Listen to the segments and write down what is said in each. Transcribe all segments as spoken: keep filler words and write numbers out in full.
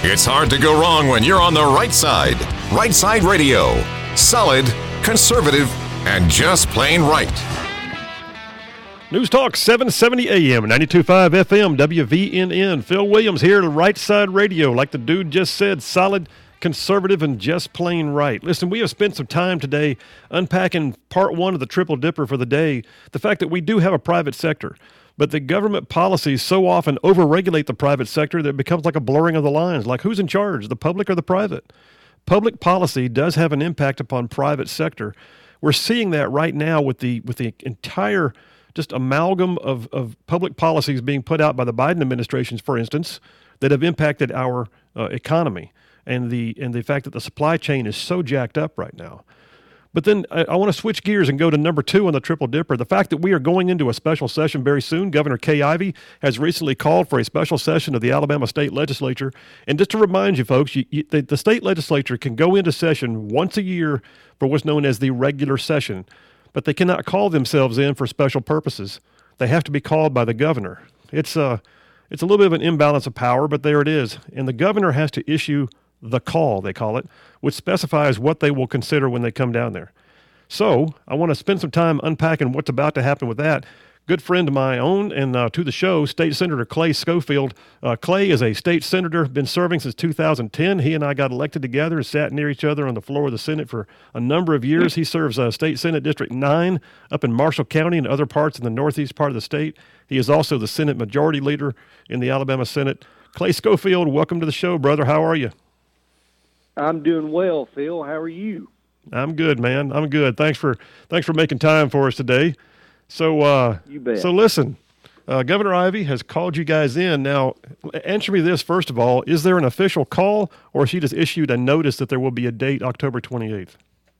It's hard to go wrong when you're on the right side. Right Side Radio. Solid, conservative, and just plain right. News Talk seven seventy A M, ninety-two point five F M, W V N N. Phil Williams here to Right Side Radio. Like the dude just said, solid, conservative, and just plain right. Listen, we have spent some time today unpacking part one of the Triple Dipper for the day, the fact that we do have a private sector. But the government policies so often overregulate the private sector that it becomes like a blurring of the lines, like who's in charge, the public or the private? Public policy does have an impact upon private sector. We're seeing that right now with the with the entire just amalgam of, of public policies being put out by the Biden administrations, for instance, that have impacted our uh, economy and the and the fact that the supply chain is so jacked up right now. But then I, I want to switch gears and go to number two on the Triple Dipper. The fact that we are going into a special session very soon. Governor Kay Ivey has recently called for a special session of the Alabama State Legislature. And just to remind you folks, you, you, the, the state legislature can go into session once a year for what's known as the regular session, but they cannot call themselves in for special purposes. They have to be called by the governor. It's a, it's a little bit of an imbalance of power, but there it is. And the governor has to issue the call, they call it, which specifies what they will consider when they come down there. So I want to spend some time unpacking what's about to happen with that. Good friend of my own and uh, to the show, State Senator Clay Schofield. Uh, Clay is a state senator, been serving since two thousand ten. He and I got elected together and sat near each other on the floor of the Senate for a number of years. He serves uh, State Senate District nine up in Marshall County and other parts in the northeast part of the state. He is also the Senate Majority Leader in the Alabama Senate. Clay Schofield, welcome to the show, brother. How are you? I'm doing well, Phil. How are you? I'm good, man. I'm good. Thanks for thanks for making time for us today. So, uh, you bet. So listen, uh, Governor Ivey has called you guys in. Now, answer me this first of all: is there an official call, or she just issued a notice that there will be a date, October twenty-eighth?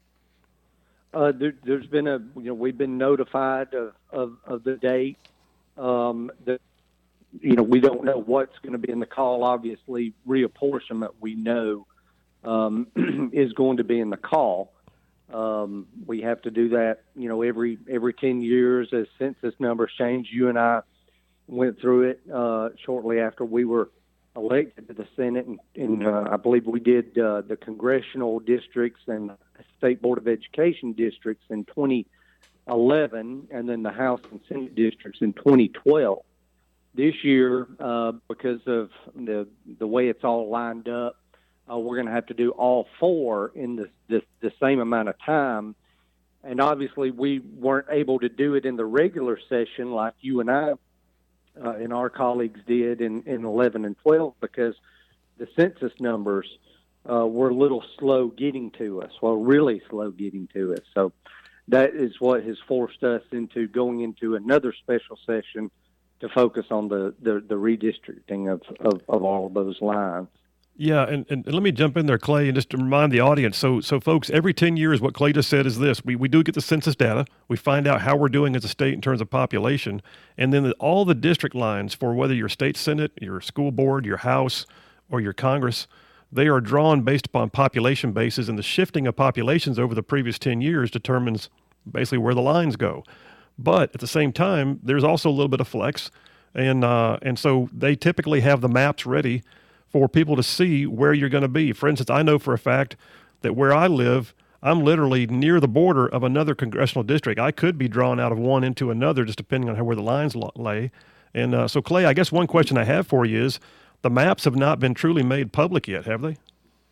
Uh, there, there's been a, you know, we've been notified of of, of the date. Um, the, you know, we don't know what's going to be in the call. Obviously, reapportionment we know. Um, is going to be in the call. Um, we have to do that, you know, every every ten years as census numbers change. You and I went through it uh, shortly after we were elected to the Senate, and, and uh, I believe we did uh, the congressional districts and State Board of Education districts in twenty eleven, and then the House and Senate districts in twenty twelve. This year, uh, because of the the way it's all lined up, Uh, we're going to have to do all four in the, the the same amount of time. And obviously we weren't able to do it in the regular session like you and I uh, and our colleagues did in, in eleven and twelve because the census numbers uh, were a little slow getting to us, well, really slow getting to us. So that is what has forced us into going into another special session to focus on the, the, the redistricting of, of, of all of those lines. Yeah, and, and, and let me jump in there, Clay, and just to remind the audience. So, so folks, every ten years, what Clay just said is this. We we do get the census data. We find out how we're doing as a state in terms of population. And then the, all the district lines for whether your state Senate, your school board, your House, or your Congress, they are drawn based upon population bases. And the shifting of populations over the previous ten years determines basically where the lines go. But at the same time, there's also a little bit of flex. And, uh, and so they typically have the maps ready for people to see where you're going to be. For instance, I know for a fact that where I live, I'm literally near the border of another congressional district. I could be drawn out of one into another, just depending on how, where the lines lay. And uh, so, Clay, I guess one question I have for you is, the maps have not been truly made public yet, have they?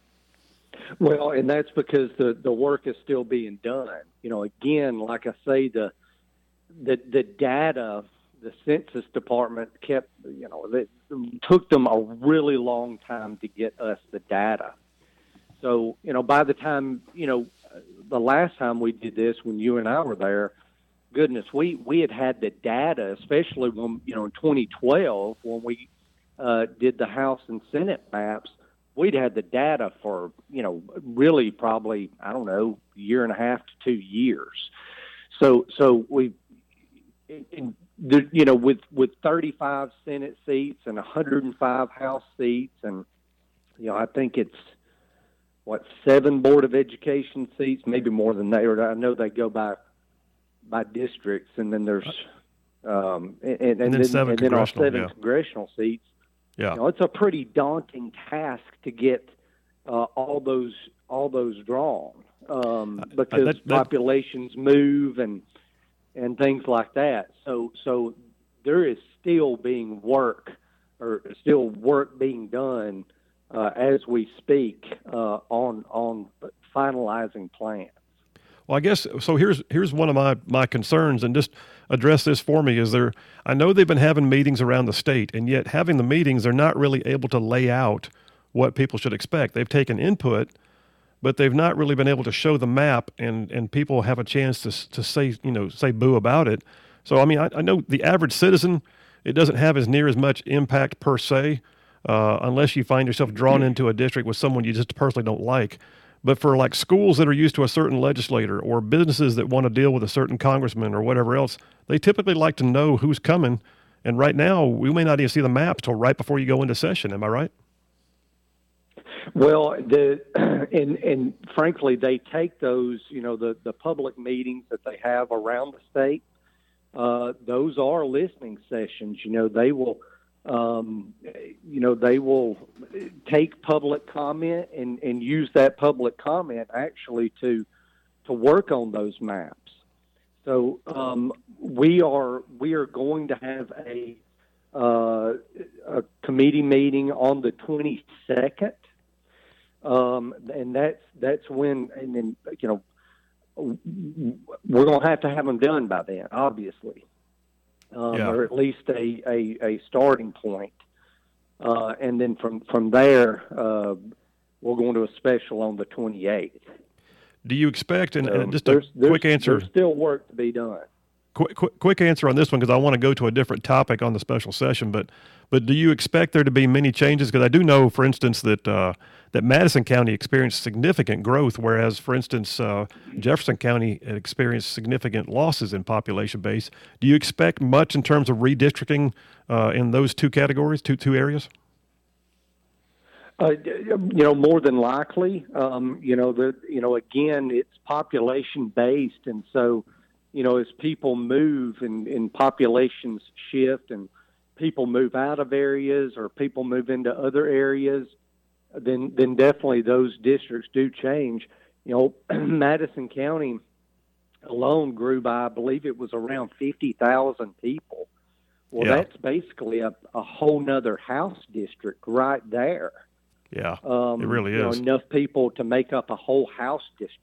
Well, and that's because the, the work is still being done. You know, again, like I say, the the the data, the Census Department kept, you know, it took them a really long time to get us the data. So, you know, by the time, you know, the last time we did this, when you and I were there, goodness, we, we had had the data, especially when, you know, in twenty twelve, when we uh, did the House and Senate maps, we'd had the data for, you know, really probably, I don't know, a year and a half to two years. So, so we, in, the, you know, with, with thirty-five Senate seats and one hundred five House seats, and, you know, I think it's, what, seven Board of Education seats, maybe more than that. I know they go by by districts, and then there's um, and, and, and then, then, seven and then our seven yeah. congressional seats. Yeah, you know, it's a pretty daunting task to get uh, all those all those drawn um, because uh, that, that, populations move and and things like that. So so there is still being work or still work being done uh, as we speak uh, on on finalizing plans. Well, I guess so. Here's here's one of my, my concerns, and just address this for me. Is there? I know they've been having meetings around the state, and yet having the meetings, they're not really able to lay out what people should expect. They've taken input, but they've not really been able to show the map, and, and people have a chance to to say you know say boo about it. So I mean, I, I know the average citizen, it doesn't have as near as much impact per se, uh, unless you find yourself drawn into a district with someone you just personally don't like. But for like schools that are used to a certain legislator or businesses that want to deal with a certain congressman or whatever else, they typically like to know who's coming. And right now, we may not even see the map till right before you go into session. Am I right? Well, the and and frankly, they take those, you know, the, the public meetings that they have around the state. Uh, those are listening sessions. You know, they will. Um, you know, they will take public comment and, and use that public comment actually to to work on those maps. So um, we are we are going to have a uh, a committee meeting on the twenty-second, um, and that's that's when and then you know we're going to have to have them done by then, obviously. Um, yeah. Or at least a, a, a starting point. Uh, and then from, from there, uh, we're going to a special on the twenty-eighth. Do you expect, and, so and just a there's, there's, quick answer. There's still work to be done. Quick, quick, quick answer on this one, because I want to go to a different topic on the special session. But, but do you expect there to be many changes? Because I do know, for instance, that uh, that Madison County experienced significant growth, whereas, for instance, uh, Jefferson County experienced significant losses in population base. Do you expect much in terms of redistricting uh, in those two categories, two two areas? Uh, you know, more than likely. Um, you know, the you know, again, it's population based, and so. You know, as people move and, and populations shift and people move out of areas or people move into other areas, then then definitely those districts do change. You know, Madison County alone grew by, I believe it was around fifty thousand people. Well, yeah. That's basically a, a whole nother House district right there. Yeah, um, it really is. You know, enough people to make up a whole House district.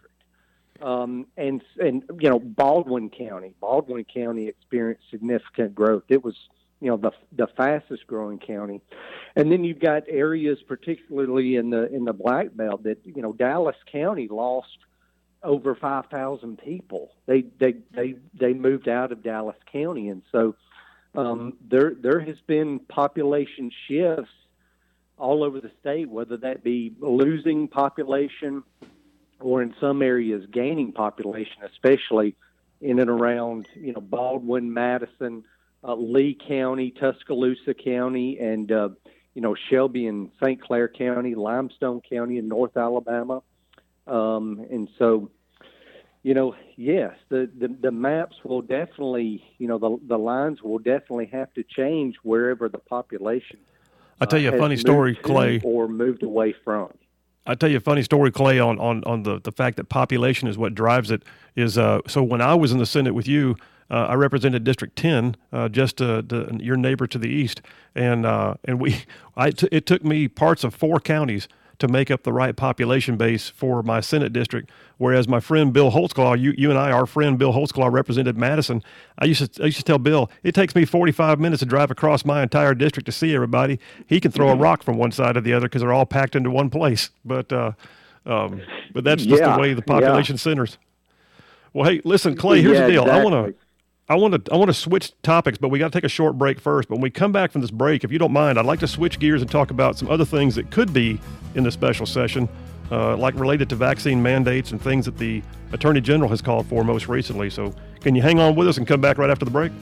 Um, and, and, you know, Baldwin County, Baldwin County experienced significant growth. It was, you know, the, the fastest growing county. And then you've got areas, particularly in the, in the Black Belt that, you know, Dallas County lost over five thousand people. They, they, they, they moved out of Dallas County. And so, um, there, there has been population shifts all over the state, whether that be losing population or in some areas gaining population, especially in and around, you know, Baldwin, Madison, uh, Lee County, Tuscaloosa County, and, uh, you know, Shelby and Saint Clair County, Limestone County in North Alabama. Um, and so, you know, yes, the, the, the maps will definitely, you know, the, the lines will definitely have to change wherever the population I'll tell you uh, a funny story, Clay. Or moved away from. I'll tell you a funny story, Clay, on, on, on the, the fact that population is what drives it. Is uh, so when I was in the Senate with you, uh, I represented District ten, uh, just uh, the, your neighbor to the east, and uh, and we, I t- it took me parts of four counties to make up the right population base for my Senate district. Whereas my friend Bill Holtzclaw, you you and I, our friend Bill Holtzclaw represented Madison. I used to I used to tell Bill, it takes me forty-five minutes to drive across my entire district to see everybody. He can throw a rock from one side to the other because they're all packed into one place. But uh, um, but that's just yeah, the way the population yeah. centers. Well, hey, listen, Clay. Here's yeah, the deal. Exactly. I want to. I want to I want to switch topics, but we got to take a short break first. But when we come back from this break, if you don't mind, I'd like to switch gears and talk about some other things that could be in the special session, uh, like related to vaccine mandates and things that the Attorney General has called for most recently. So can you hang on with us and come back right after the break?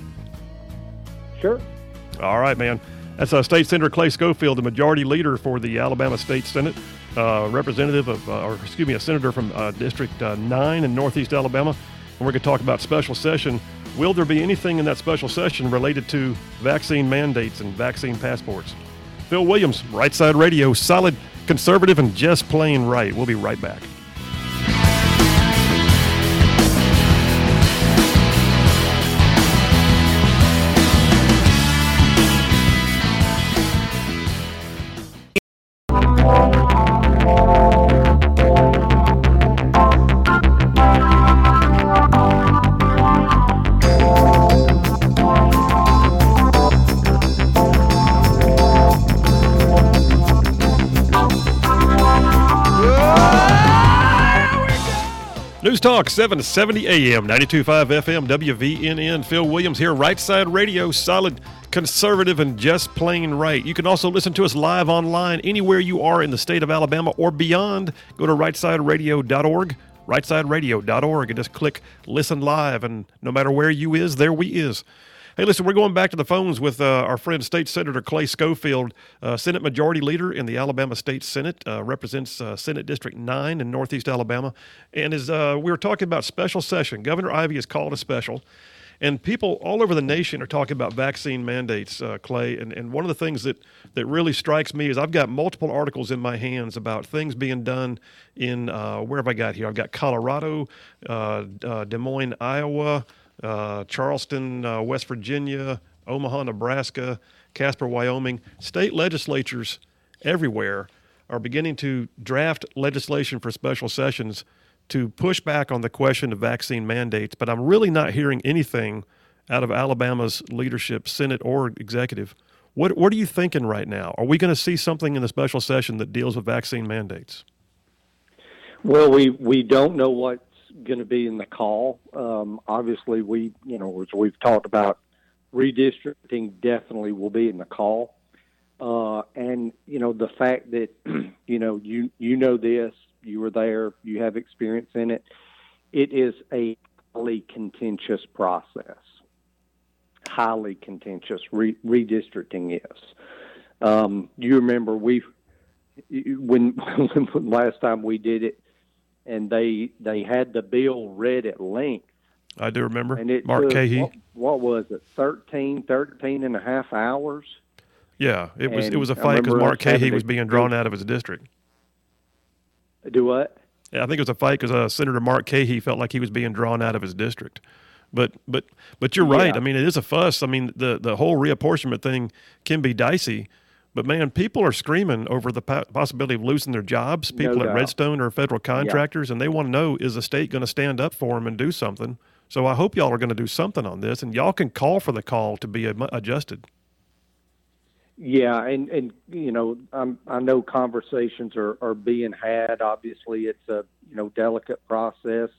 Sure. All right, man. That's uh, State Senator Clay Schofield, the majority leader for the Alabama State Senate, uh, representative of, uh, or excuse me, a senator from uh, District uh, nine in Northeast Alabama. And we're going to talk about special session. Will there be anything in that special session related to vaccine mandates and vaccine passports? Phil Williams, Right Side Radio, solid, conservative, and just plain right. We'll be right back. News Talk seven seventy A M, ninety-two point five F M, W V N N. Phil Williams here, Right Side Radio, solid, conservative, and just plain right. You can also listen to us live online anywhere you are in the state of Alabama or beyond. Go to right side radio dot org, right side radio dot org, and just click Listen Live, and no matter where you is, there we is. Hey, listen, we're going back to the phones with uh, our friend State Senator Clay Schofield, uh, Senate Majority Leader in the Alabama State Senate, uh, represents uh, Senate District nine in Northeast Alabama. And as uh, we were talking about special session, Governor Ivey has called a special, and people all over the nation are talking about vaccine mandates, uh, Clay. And, and one of the things that, that really strikes me is I've got multiple articles in my hands about things being done in, uh, where have I got here? I've got Colorado, uh, uh, Des Moines, Iowa, Uh, Charleston, uh, West Virginia, Omaha, Nebraska, Casper, Wyoming. State legislatures everywhere are beginning to draft legislation for special sessions to push back on the question of vaccine mandates. But I'm really not hearing anything out of Alabama's leadership, Senate or executive. What, what are you thinking right now? Are we going to see something in the special session that deals with vaccine mandates? Well, we, we don't know what going to be in the call. Um, obviously, we, you know, as we've talked about, redistricting definitely will be in the call. Uh, and, you know, the fact that, you know, you, you know this, you were there, you have experience in it, it is a highly contentious process. Highly contentious, re- redistricting is. Um, you remember we, when, when last time we did it, and they they had the bill read at length. I do remember. And it Mark took, Cahey. What, what was it, thirteen, thirteen and a half hours? Yeah, it was and it was a fight because Mark Cahey was being drawn go, out of his district. Do what? Yeah, I think it was a fight because uh, Senator Mark Cahey felt like he was being drawn out of his district. But but but you're right. Yeah. I mean, it is a fuss. I mean, the, the whole reapportionment thing can be dicey. But, man, people are screaming over the possibility of losing their jobs. People no at doubt. Redstone are federal contractors, yeah. and they want to know, is the state going to stand up for them and do something? So I hope y'all are going to do something on this, and y'all can call for the call to be adjusted. Yeah, and, and you know, I'm, I know conversations are, are being had. Obviously, it's a, you know, delicate process,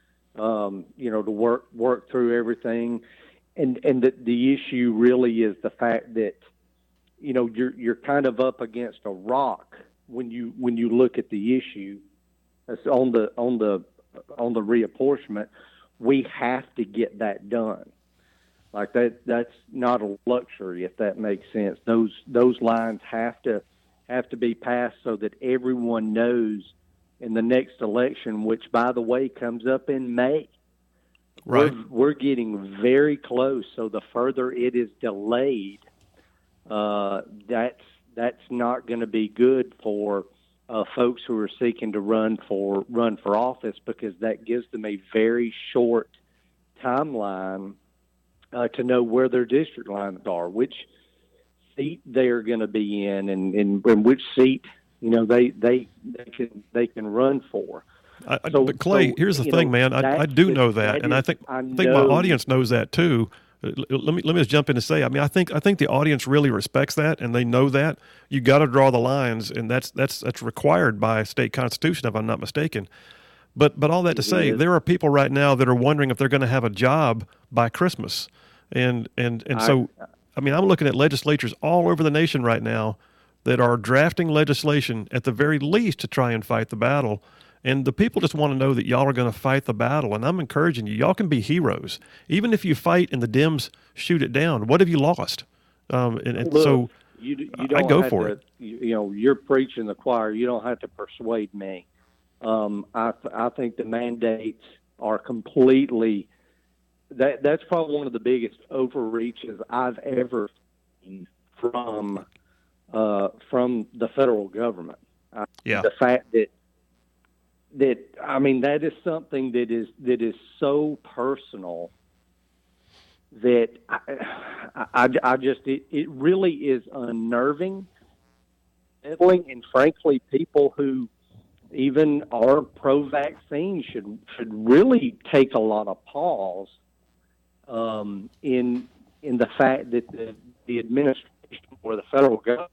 um, you know, to work work through everything. And, and the, the issue really is the fact that, you know, you're you're kind of up against a rock when you when you look at the issue. That's on the on the on the reapportionment. We have to get that done. Like that that's not a luxury, if that makes sense. Those those lines have to have to be passed so that everyone knows in the next election, which by the way comes up in May. Right. We're, we're getting very close. So the further it is delayed, Uh, that's that's not going to be good for uh, folks who are seeking to run for run for office, because that gives them a very short timeline uh, to know where their district lines are, which seat they're going to be in, and, and, and which seat you know they they, they can they can run for. I, So, but Clay, so, here's the you thing, know, man. I, I do that- know that, that and is- I think I I think my know- audience knows that too. Let me let me just jump in and say, I mean, I think I think the audience really respects that, and they know that. You got to draw the lines, and that's that's that's required by state constitution, if I'm not mistaken. But but all that to It say, is. there are people right now that are wondering if they're going to have a job by Christmas, and and and I- so I mean, I'm looking at legislatures all over the nation right now that are drafting legislation at the very least to try and fight the battle. And the people just want to know that y'all are going to fight the battle. And I'm encouraging you. Y'all can be heroes. Even if you fight and the Dems shoot it down, what have you lost? Um, and and Look, so you, you I don't go have for to, it. You, you know, you're preaching the choir. You don't have to persuade me. Um, I, I think the mandates are completely that. That's probably one of the biggest overreaches I've ever seen from uh, from the federal government. Uh, yeah. The fact that that I mean that is something that is that is so personal that I, I, I just it, it really is unnerving, and frankly, people who even are pro-vaccine should should really take a lot of pause um, in in the fact that the, the administration or the federal government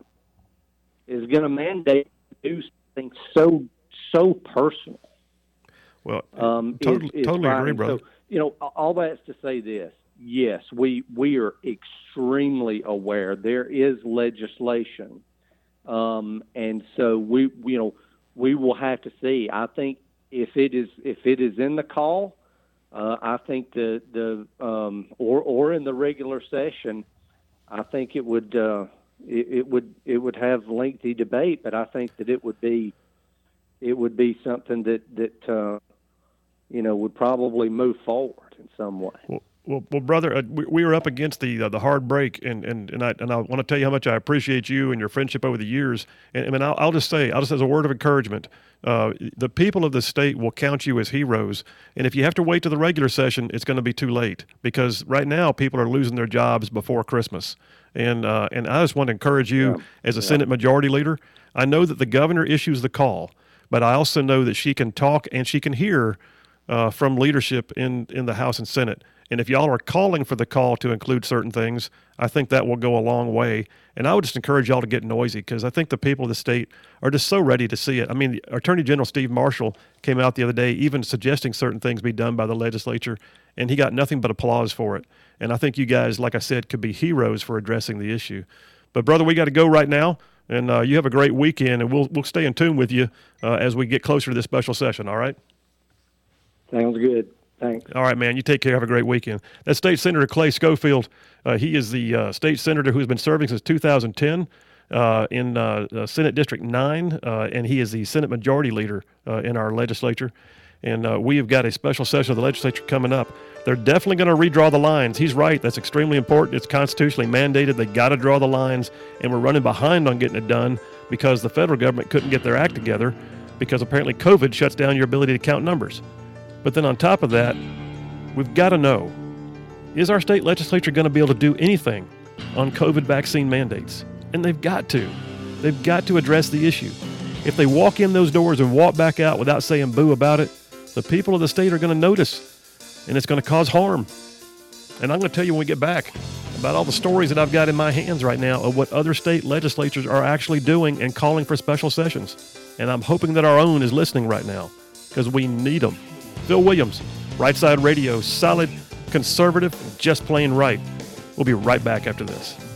is going to mandate do something so so personal. Well, um, totally, is, is totally agree, brother. So, you know, all that's to say this. Yes, we we are extremely aware there is legislation, um, and so we you know we will have to see. I think if it is if it is in the call, uh, I think the the um, or or in the regular session, I think it would uh, it, it would it would have lengthy debate, but I think that it would be it would be something that that uh, you know would probably move forward in some way. Well, Well, well, brother, uh, we, we were up against the uh, the hard break, and and and I and I want to tell you how much I appreciate you and your friendship over the years. And I mean, I'll, I'll just say, I'll just as a word of encouragement, uh, the people of the state will count you as heroes. And if you have to wait to the regular session, it's going to be too late, because right now people are losing their jobs before Christmas. And uh, and I just want to encourage you yeah. as a yeah. Senate Majority Leader. I know that the governor issues the call, but I also know that she can talk and she can hear uh, from leadership in in the House and Senate. And if y'all are calling for the call to include certain things, I think that will go a long way. And I would just encourage y'all to get noisy, because I think the people of the state are just so ready to see it. I mean, Attorney General Steve Marshall came out the other day even suggesting certain things be done by the legislature, and he got nothing but applause for it. And I think you guys, like I said, could be heroes for addressing the issue. But, brother, we got to go right now, and uh, you have a great weekend, and we'll we'll stay in tune with you uh, as we get closer to this special session, all right? Sounds good. Thanks. All right, man. You take care. Have a great weekend. That's State Senator Clay Schofield. Uh, he is the uh, state senator who's been serving since two thousand ten uh, in uh, uh, Senate District nine, uh, and he is the Senate Majority Leader uh, in our legislature. And uh, we have got a special session of the legislature coming up. They're definitely going to redraw the lines. He's right. That's extremely important. It's constitutionally mandated. They got to draw the lines, and we're running behind on getting it done because the federal government couldn't get their act together, because apparently COVID shuts down your ability to count numbers. But then on top of that, we've got to know, is our state legislature going to be able to do anything on COVID vaccine mandates? And they've got to. They've got to address the issue. If they walk in those doors and walk back out without saying boo about it, the people of the state are going to notice, and it's going to cause harm. And I'm going to tell you when we get back about all the stories that I've got in my hands right now of what other state legislatures are actually doing and calling for special sessions. And I'm hoping that our own is listening right now, because we need them. Phil Williams, Right Side Radio, solid, conservative, just plain right. We'll be right back after this.